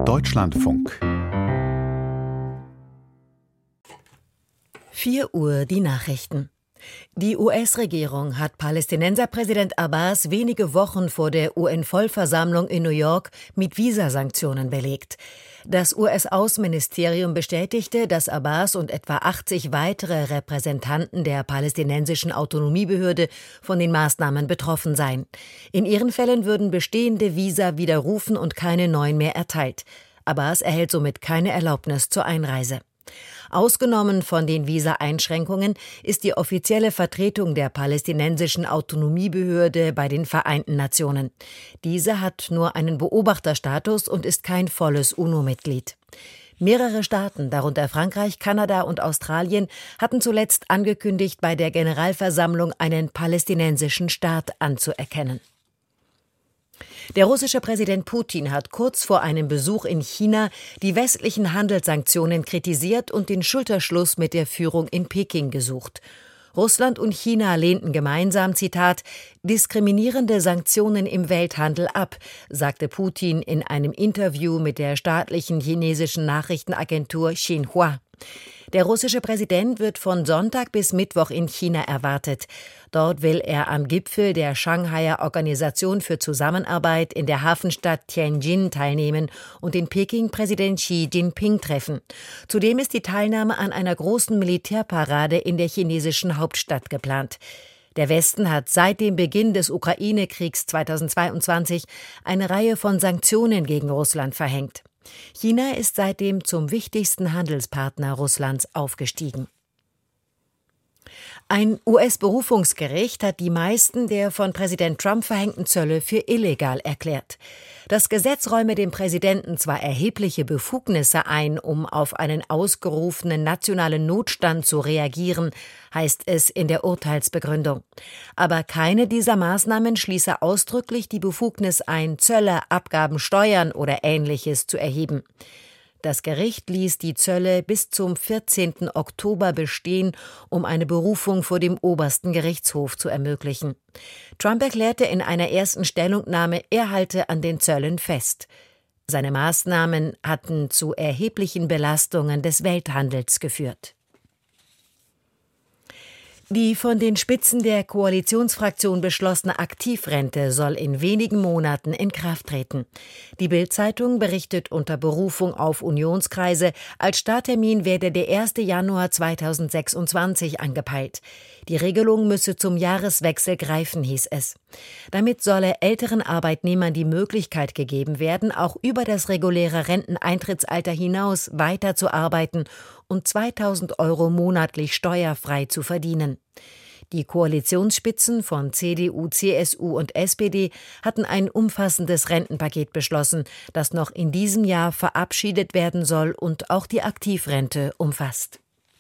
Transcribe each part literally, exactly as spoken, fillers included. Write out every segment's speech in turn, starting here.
Deutschlandfunk. vier Uhr die Nachrichten. Die U S-Regierung hat Palästinenserpräsident Abbas wenige Wochen vor der U N-Vollversammlung in New York mit Visasanktionen belegt. Das U S-Außenministerium bestätigte, dass Abbas und etwa achtzig weitere Repräsentanten der palästinensischen Autonomiebehörde von den Maßnahmen betroffen seien. In ihren Fällen würden bestehende Visa widerrufen und keine neuen mehr erteilt. Abbas erhält somit keine Erlaubnis zur Einreise. Ausgenommen von den Visa-Einschränkungen ist die offizielle Vertretung der palästinensischen Autonomiebehörde bei den Vereinten Nationen. Diese hat nur einen Beobachterstatus und ist kein volles UNO-Mitglied. Mehrere Staaten, darunter Frankreich, Kanada und Australien, hatten zuletzt angekündigt, bei der Generalversammlung einen palästinensischen Staat anzuerkennen. Der russische Präsident Putin hat kurz vor einem Besuch in China die westlichen Handelssanktionen kritisiert und den Schulterschluss mit der Führung in Peking gesucht. Russland und China lehnten gemeinsam, Zitat, diskriminierende Sanktionen im Welthandel ab, sagte Putin in einem Interview mit der staatlichen chinesischen Nachrichtenagentur Xinhua. Der russische Präsident wird von Sonntag bis Mittwoch in China erwartet. Dort will er am Gipfel der Shanghaier Organisation für Zusammenarbeit in der Hafenstadt Tianjin teilnehmen und den Peking-Präsident Xi Jinping treffen. Zudem ist die Teilnahme an einer großen Militärparade in der chinesischen Hauptstadt geplant. Der Westen hat seit dem Beginn des Ukraine-Kriegs zweitausendzweiundzwanzig eine Reihe von Sanktionen gegen Russland verhängt. China ist seitdem zum wichtigsten Handelspartner Russlands aufgestiegen. Ein U S-Berufungsgericht hat die meisten der von Präsident Trump verhängten Zölle für illegal erklärt. Das Gesetz räume dem Präsidenten zwar erhebliche Befugnisse ein, um auf einen ausgerufenen nationalen Notstand zu reagieren, heißt es in der Urteilsbegründung. Aber keine dieser Maßnahmen schließe ausdrücklich die Befugnis ein, Zölle, Abgaben, Steuern oder Ähnliches zu erheben. Das Gericht ließ die Zölle bis zum vierzehnten Oktober bestehen, um eine Berufung vor dem obersten Gerichtshof zu ermöglichen. Trump erklärte in einer ersten Stellungnahme, er halte an den Zöllen fest. Seine Maßnahmen hatten zu erheblichen Belastungen des Welthandels geführt. Die von den Spitzen der Koalitionsfraktion beschlossene Aktivrente soll in wenigen Monaten in Kraft treten. Die Bild-Zeitung berichtet unter Berufung auf Unionskreise, als Starttermin werde der erste Januar zweitausendsechsundzwanzig angepeilt. Die Regelung müsse zum Jahreswechsel greifen, hieß es. Damit solle älteren Arbeitnehmern die Möglichkeit gegeben werden, auch über das reguläre Renteneintrittsalter hinaus weiterzuarbeiten und zweitausend Euro monatlich steuerfrei zu verdienen. Die Koalitionsspitzen von C D U, C S U und S P D hatten ein umfassendes Rentenpaket beschlossen, das noch in diesem Jahr verabschiedet werden soll und auch die Aktivrente umfasst.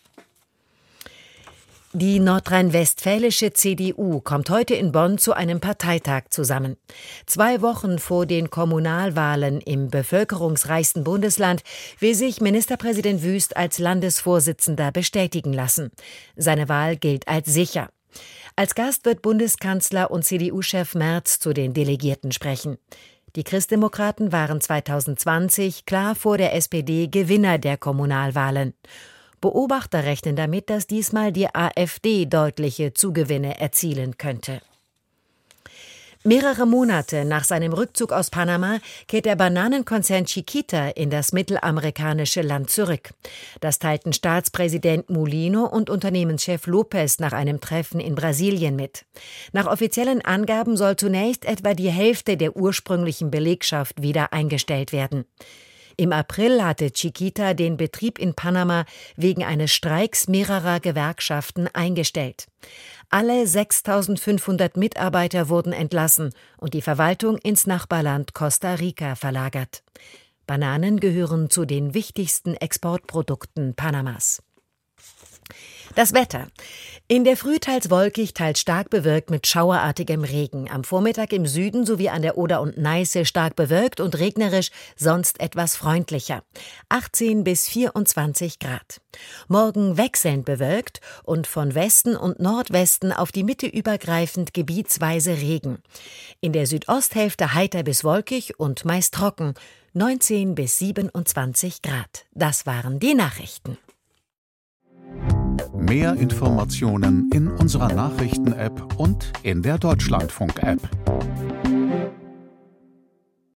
Die nordrhein-westfälische C D U kommt heute in Bonn zu einem Parteitag zusammen. Zwei Wochen vor den Kommunalwahlen im bevölkerungsreichsten Bundesland will sich Ministerpräsident Wüst als Landesvorsitzender bestätigen lassen. Seine Wahl gilt als sicher. Als Gast wird Bundeskanzler und C D U-Chef Merz zu den Delegierten sprechen. Die Christdemokraten waren zweitausendzwanzig klar vor der S P D Gewinner der Kommunalwahlen. Beobachter rechnen damit, dass diesmal die AfD deutliche Zugewinne erzielen könnte. Mehrere Monate nach seinem Rückzug aus Panama kehrt der Bananenkonzern Chiquita in das mittelamerikanische Land zurück. Das teilten Staatspräsident Mulino und Unternehmenschef Lopez nach einem Treffen in Brasilien mit. Nach offiziellen Angaben soll zunächst etwa die Hälfte der ursprünglichen Belegschaft wieder eingestellt werden. Im April hatte Chiquita den Betrieb in Panama wegen eines Streiks mehrerer Gewerkschaften eingestellt. Alle sechstausendfünfhundert Mitarbeiter wurden entlassen und die Verwaltung ins Nachbarland Costa Rica verlagert. Bananen gehören zu den wichtigsten Exportprodukten Panamas. Das Wetter. In der Früh teils wolkig, teils stark bewölkt mit schauerartigem Regen. Am Vormittag im Süden sowie an der Oder und Neiße stark bewölkt und regnerisch, sonst etwas freundlicher. achtzehn bis vierundzwanzig Grad. Morgen wechselnd bewölkt und von Westen und Nordwesten auf die Mitte übergreifend gebietsweise Regen. In der Südosthälfte heiter bis wolkig und meist trocken. neunzehn bis siebenundzwanzig Grad. Das waren die Nachrichten. Mehr Informationen in unserer Nachrichten-App und in der Deutschlandfunk-App.